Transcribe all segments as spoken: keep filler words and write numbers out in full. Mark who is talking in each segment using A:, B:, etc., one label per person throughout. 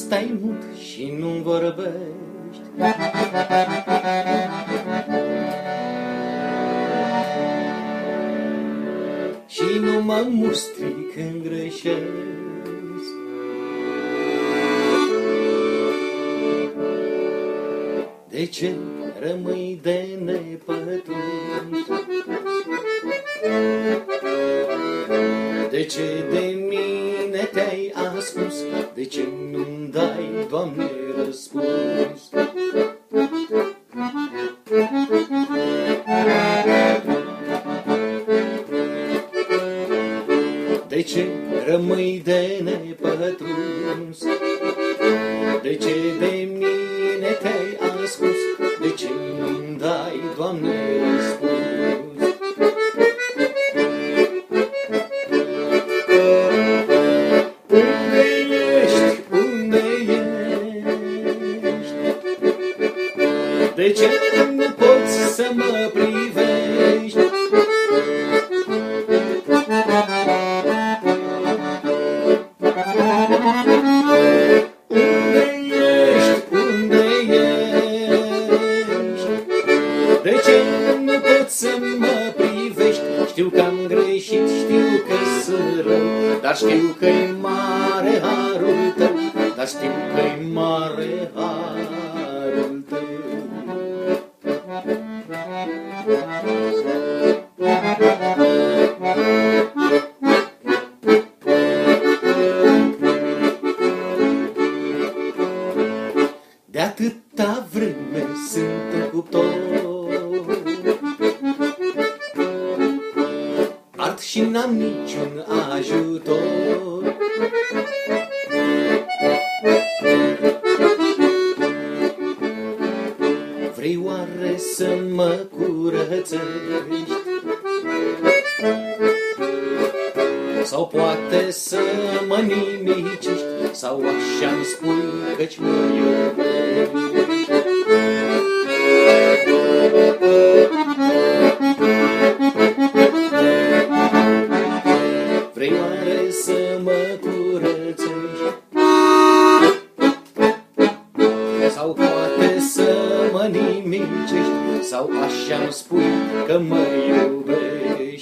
A: stai mut și nu vorbești. Și nu mă mustri când greșesc. De ce rămâi de nepătruns? De ce de mine te-ai ascuns? De ce nu-mi dai, Doamne, răspuns? De ce rămâi de nepătruns? De ce de mine te-ai ascuns? De ce nu-mi dai, Doamne, răspuns? De ce nu poți să mă privești? Unde ești? Unde ești? De ce nu poți să mă privești? Știu că am greșit, știu că sunt rău, dar știu că-i mare harul tău, dar știu că-i mare harul tău. De atâta vreme sunt în cuptor, ard și n-am niciun ajutor. Vrei oare să mă curățești? Sau poate să mă nimicești? Sau așa-mi spui căci mă iubești? Vrei oare să mă curățești? Sau poate să mă nimicești? Sau așa-mi spui că mă iubești?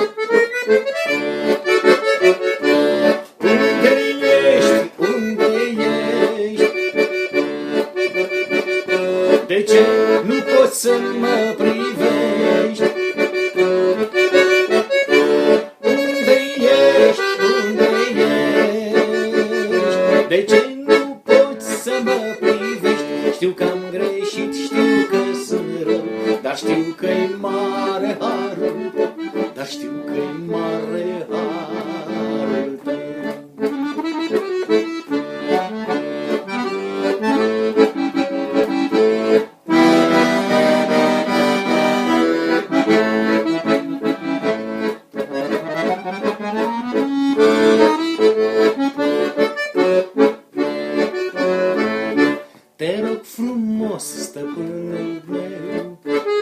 A: De ce nu poți să mă privești? Unde ești? Unde ești? De ce nu poți să mă privești? Știu că am greșit, știu că sunt rău, dar știu că-i mare harul tău, dar știu că-i mare harul tău. Te rog frumos, stăpânul meu,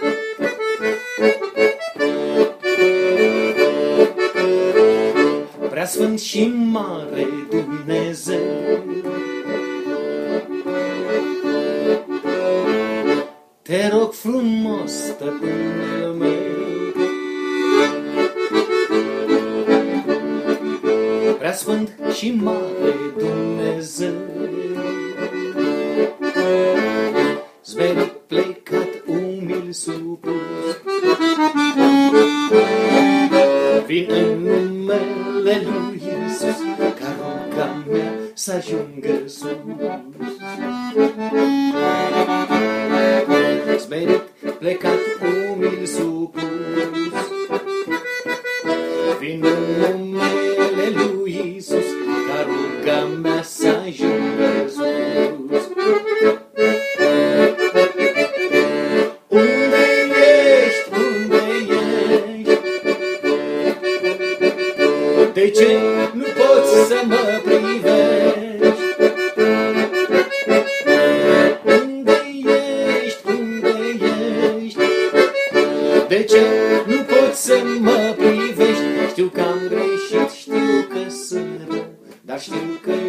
A: preasfânt și mare Dumnezeu, te rog frumos, stăpânul meu, preasfânt și mare Dumnezeu, smerit, plecat, umil, supus, vin în numele lui Iisus, ca ruga mea să ajungă sus. Smerit, plecat, umil, supus, vin în numele lui Iisus, ca ruga mea să ajungă sus. De ce nu poți să mă privești? Unde ești? Unde ești? De ce nu poți să mă privești? Știu că am greșit, știu că sunt rău, dar știu că